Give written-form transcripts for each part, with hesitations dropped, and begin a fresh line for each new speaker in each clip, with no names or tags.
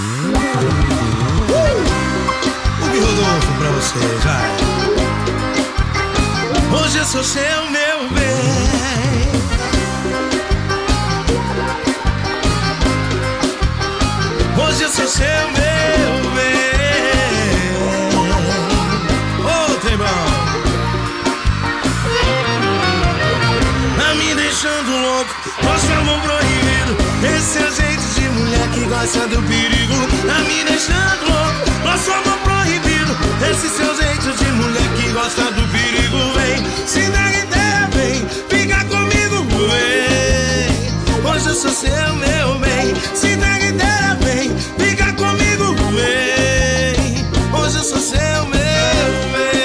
O Gui Rodolfo pra vocês, vai. Hoje eu sou seu, meu bem. Hoje eu sou seu, meu bem. Ô, Trembão. Tá me deixando louco, nosso amor proibido. Esse é o jeito de mulher que gosta do perigo. Tá me deixando louco, nosso amor proibido. Esse seu jeito de mulher que gosta do perigo. Vem, se entrega inteira, vem, fica comigo, vem. Hoje eu sou seu, meu bem. Se entrega inteira, vem, fica comigo, vem. Hoje eu sou seu, meu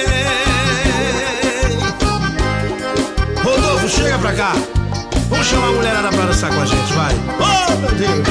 bem. Rodolfo, chega pra cá. Vamos chamar a mulherada pra dançar com a gente, vai. Oh, meu Deus.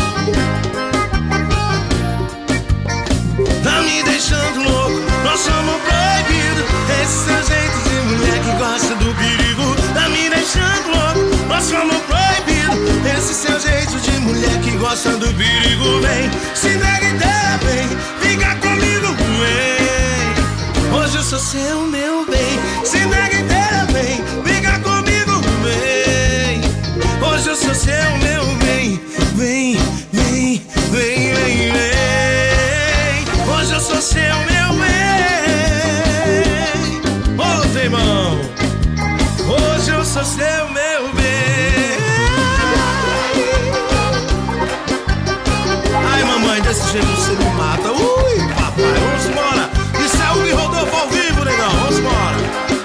Tá me deixando louco, nosso amor proibido. Esse seu jeito de mulher que gosta do perigo. Tá me deixando louco, nosso amor proibido. Esse seu jeito de mulher que gosta do perigo. Vem, se entrega inteira, vem, fica comigo, vem. Hoje eu sou seu, meu bem. Se entrega inteira, vem, fica comigo, vem. Hoje eu sou seu, meu bem. Vem, vem, vem, vem, vem. Hoje eu sou seu, meu bem. Ô, Teimão. Hoje eu sou seu, meu bem. Ai, mamãe, desse jeito você me mata. Ui, papai, vamos embora. Isso é o Gui Rodolfo ao vivo, negão. Vamos embora.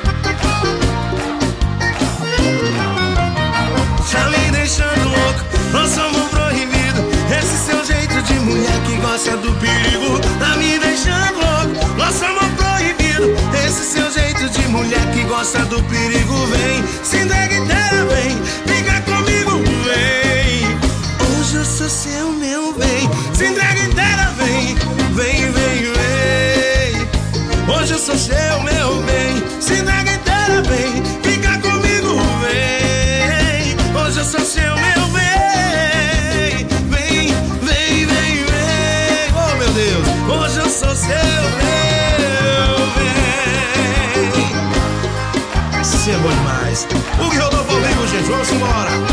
Tá me deixando louco, nosso amor proibido. Esse seu jeito de mulher que gosta do perigo. Tá me deixando louco, nosso amor proibido. Esse seu jeito de mulher que gosta do perigo. Vem, se entrega inteira, vem, fica comigo, vem. Hoje eu sou seu, meu bem. Se entrega inteira, vem, vem, vem, vem. Hoje eu sou seu, meu bem. Se entrega inteira, vem, fica comigo, vem. Hoje eu sou seu, meu bem. Vem, vem, vem, vem. Oh, meu Deus. Hoje eu sou seu, meu bem. Isso é bom demais. O Gui Rodolfo ao vivo, gente. Vamos embora.